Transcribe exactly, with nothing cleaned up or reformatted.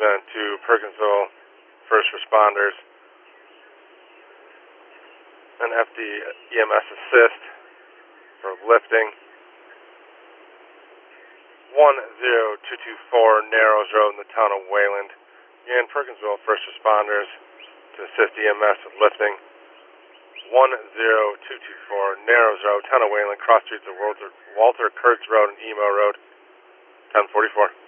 easement to Perkinsville first responders. An F D E M S assist for lifting. one zero two two four Narrows Road in the town of Wayland. And Perkinsville first responders to assist E M S with lifting. one zero two two four Narrows Road, town of Wayland, cross streets of Walter, Walter Kurtz Road and Emo Road, ten forty-four.